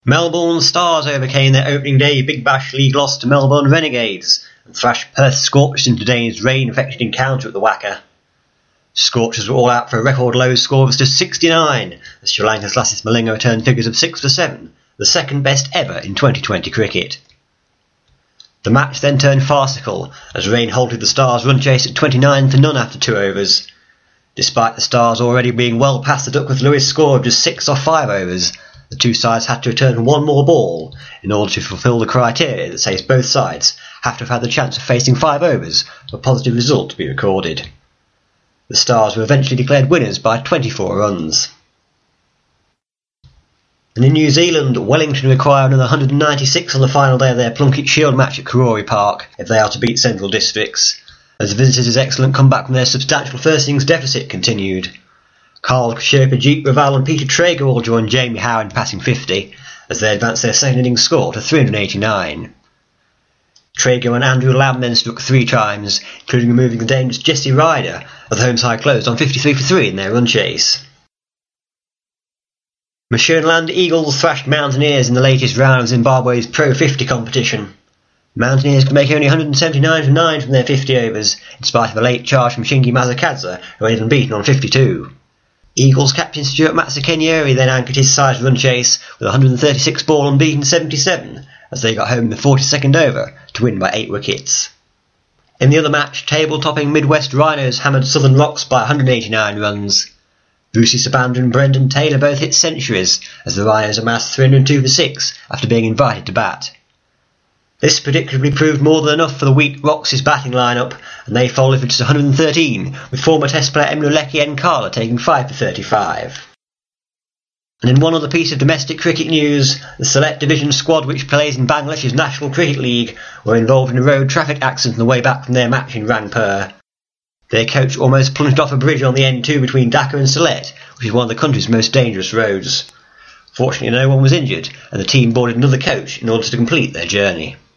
Melbourne Stars overcame their opening day Big Bash League loss to Melbourne Renegades and thrashed Perth Scorchers in today's rain-affected encounter at the Wacker. Scorchers were all out for a record low score of just 69 as Sri Lanka's Lasith Malinga returned figures of 6 for 7, the second best ever in 2020 cricket. The match then turned farcical as rain halted the Stars' run chase at 29 for none after 2 overs. Despite the Stars already being well past the Duckworth Lewis score of just 6 off 5 overs, the two sides had to return one more ball in order to fulfil the criteria that says both sides have to have had the chance of facing 5 overs for a positive result to be recorded. The Stars were eventually declared winners by 24 runs. And in New Zealand, Wellington require another 196 on the final day of their Plunket Shield match at Karori Park if they are to beat Central Districts, as the visitors' excellent comeback from their substantial first innings deficit continued. Carl Sherpa, Jeet Raval and Peter Traeger all joined Jamie Howe in passing 50 as they advanced their second innings score to 389. Traeger and Andrew Lamb then struck 3 times, including removing the dangerous Jesse Ryder as the home side closed on 53 for 3 in their run chase. Mashonaland Eagles thrashed Mountaineers in the latest round of Zimbabwe's Pro 50 competition. Mountaineers could make only 179 for 9 from their 50 overs, in spite of a late charge from Shingi Mazakadze, who had been beaten on 52. Eagles captain Stuart Matsukenyeri then anchored his side's run chase with 136 ball unbeaten 77 as they got home in the 42nd over to win by 8 wickets. In the other match, table-topping Midwest Rhinos hammered Southern Rocks by 189 runs. Brucey Sabandra and Brendan Taylor both hit centuries as the Rhinos amassed 302 for 6 after being invited to bat. This predictably proved more than enough for the weak Rocks' batting line-up, and they folded for just 113, with former Test player Emluleki Nkala taking 5 for 35. And in one other piece of domestic cricket news, the Select Division squad which plays in Bangladesh's National Cricket League were involved in a road traffic accident on the way back from their match in Rangpur. Their coach almost plunged off a bridge on the N2 between Dhaka and Sylhet, which is one of the country's most dangerous roads. Fortunately, no one was injured, and the team boarded another coach in order to complete their journey.